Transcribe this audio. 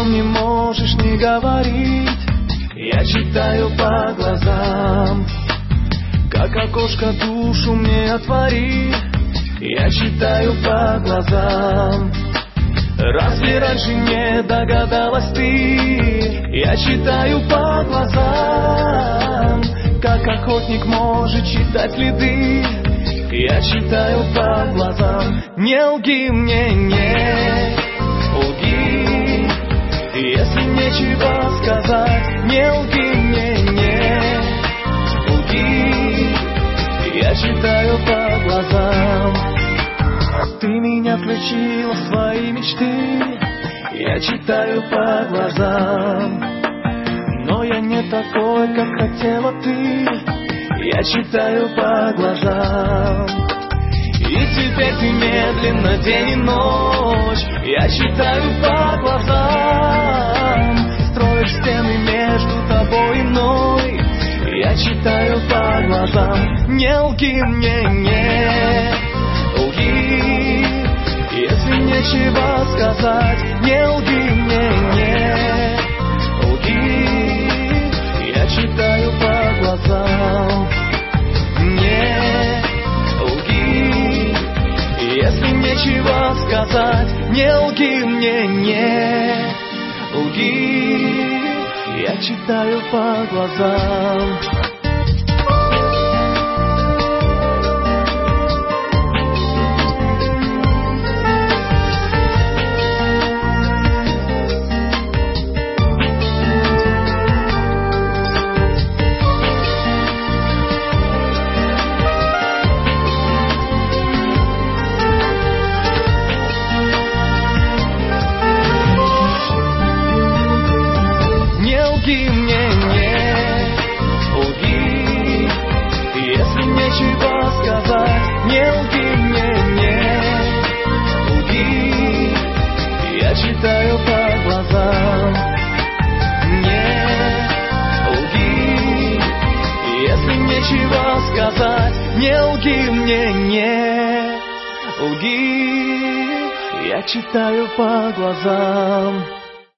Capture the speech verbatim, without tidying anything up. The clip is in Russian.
что не можешь не говорить. Я читаю по глазам, как окошко душу мне отвори. Я читаю по глазам. Разве раньше не догадалась ты? Я читаю по глазам, как охотник может читать следы. Я читаю по глазам. Не лги мне, не лги, если нечего сказать. Не лги мне, не лги, я читаю по глазам. Ты меня включила в свои мечты. Я читаю по глазам, но я не такой, как хотела ты. Я читаю по глазам. И теперь ты медленно, день и ночь. Я читаю по глазам. Строишь стены между тобой и мной. Я читаю по глазам. Не лги мне, не лги, если нечего сказать. Не лги мне, не лги, я читаю по глазам. Не лги, если нечего сказать. Не лги мне, не лги, я читаю по глазам. Лги мне, не лги, если нечего сказать. Не лги мне, не лги, я читаю по глазам. Не лги, если нечего сказать. Не лги мне, не лги, я читаю по глазам.